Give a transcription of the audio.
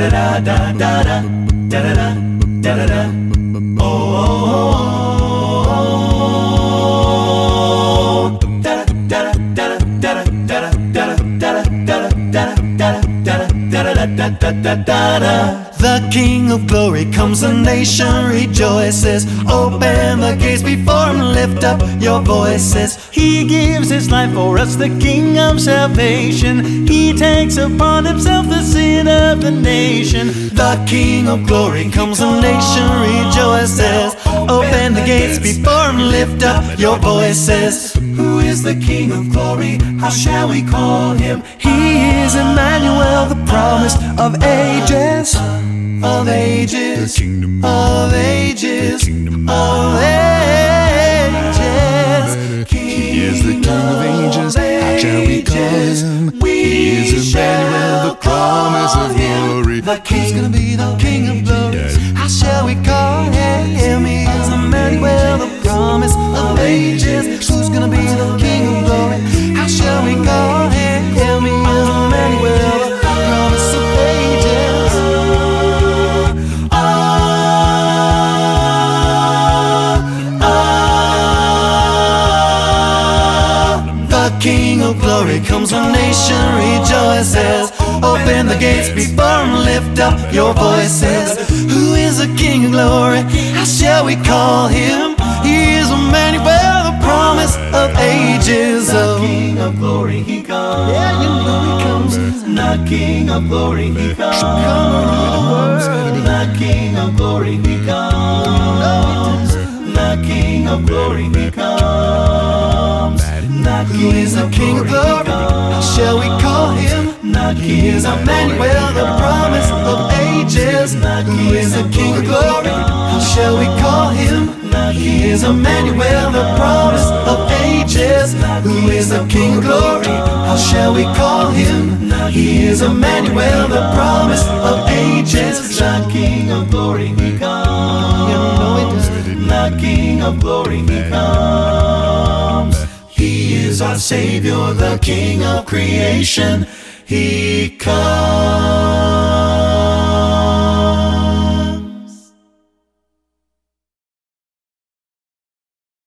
da da da da da da da da da da. Oh, da da da da da da da da da. The King of Glory comes, the nation rejoices. Open the gates before him, lift up your voices. He gives his life for us, the King of salvation. He takes upon himself the sin of the nation. The King of Glory comes, the nation rejoices. Open the gates before him, lift up your voices. Who is the King of Glory? How shall we call him? He is Emmanuel, the promise of ages. Of ages, the kingdom of ages, of ages. He is the King of ages. How shall we call him? He is Emmanuel, the promise of glory. The King's gonna be the King of glory. How shall we call him? He is Emmanuel, the promise of ages. Who's gonna be the King of glory? How shall we call him? He is Emmanuel, the promise of ages. The King of Glory comes, the nation rejoices. Open the gates before him, lift up your voices. Who is the King of Glory? How shall we call him? He is Emmanuel, the promise of ages. The King of Glory, he comes. Yeah, you know he comes. The King of Glory, he comes. The King of Glory, he comes. The King of Glory, he comes. Who is the King of Glory? How shall we call him? He is Emmanuel, the promise of ages. Who is the King of Glory? How shall we call him? He is Emmanuel, the promise of ages. Who is the King of Glory? How shall we call him? He is Emmanuel, the promise of ages. The King of Glory, he comes. The King of Glory, he comes. He is our Savior, the King of creation. He comes.